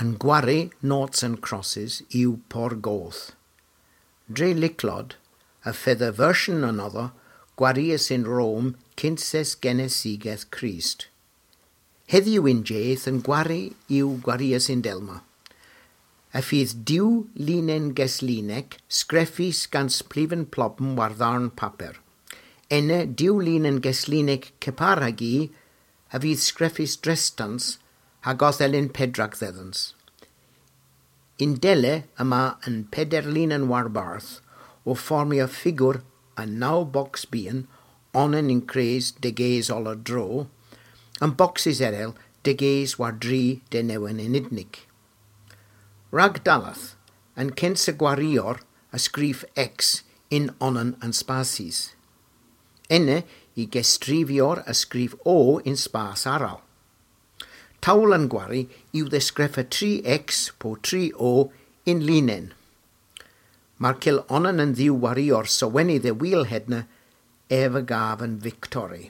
Yn gwari noughts and crosses yw porgoth. Dre liclod, a feather version another, gwarius in Rome, kinses genesigeth Christ. Heddiw in jaith yn gwari yw gwarius in Delma. A fydd diw linen geslinec, sgreffis gans plifen plopm war ddarn paper. Enne diw linen geslinec ceparagi, a fydd sgreffis drestans, hagoth elin pedrag ddedans. In dele yma yn pederlin yn warbarth, o formio ffigwr a 9 bocs bian, onen in creus degeis ol y dro, yn bocsys erel degeis war dri de newen in idnig. Rag dalath, yn cyns y gwarior a sgrif X in onen yn spasis. Enne i gestrifior a sgrif O in spas aral. Tawl yn gwari yw ddesgreffa 3X po 3O in linen. Mae'r cil onen yn ddiw warior sylwennydd y wheelheadna ef y gaf yn victori.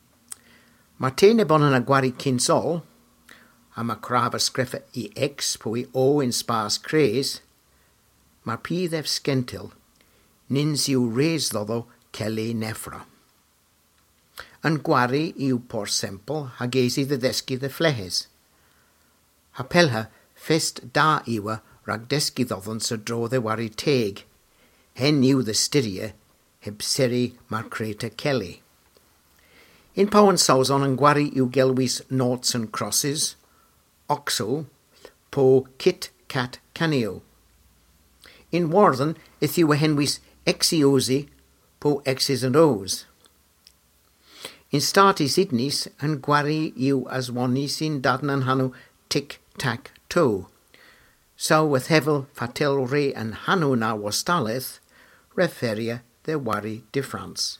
Mae ten ebon yn y gwari cynsol, a mae craf ysgriffa i X po i O in spas cres, mae'r pydd ef sgentil, nins yw res ddoddo celi neffra. Yn gwari yw por sempl ha gesydd y ddesgydd y flehes. Ha pelha fest da iwa rag desgydd oddon sy drodd e wari teg. Hen yw ddystyria heb seri mae'r creta celi. In Pawan Sawson yn gwari yw gelwys noughts and crosses, oxo, po kit cat canio. In Warthen ith yw a henwys exiosi po X's and O's. In Startis Idnis yn gwari yw aswani sy'n dadn yn hanw tic-tac-toe. So with hefel fatel re yn hanw na wastaleth, referia the wari difference.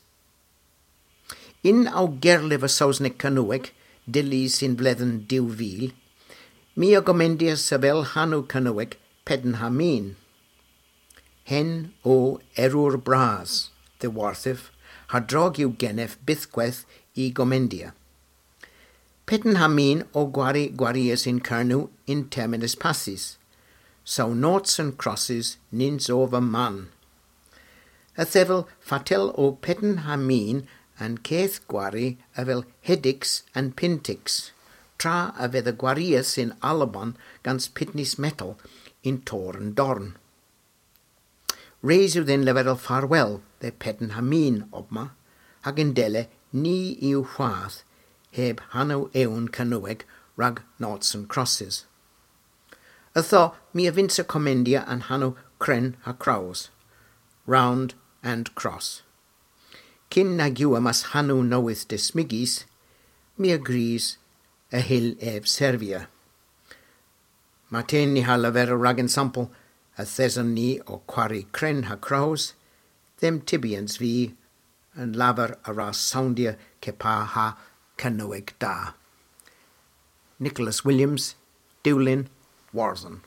In au gerlif a Sausnic Canweg, dilis sy'n bledden diw fil, mi o gomendia sabel hanw Canweg pedn hamin. Hen o erwr bras, the warthif, ha drog yw genef bythgweth i gomendia. Pedn hamin o gwarius in carnu in terminus passis, so noughts and crosses nins over man. A thefel fatel o pedn hamin and ceith gwari a fel hedix and pintix, tra a fydd y gwarius in Alban gans pitnis metal in tor and dorn. Reis yw then leferel farwel de pedn hamin obma, hag yn dele ni yw chwath heb hanw ewn canweg rag noughts and crosses. Ytho mi a vinsa comendia an hanw cren ha kraws, round and cross. Cyn nag yw amas hanw nowydd desmigis, mi agrees a hill ef servia. Ma ten ni ha lefer rag yn sampl a theson ni o kwari cren ha kraws, them tibians fi yn lafer a ras soundia cepa ha canweg da. Nicholas Williams, Dewlin, Warthen.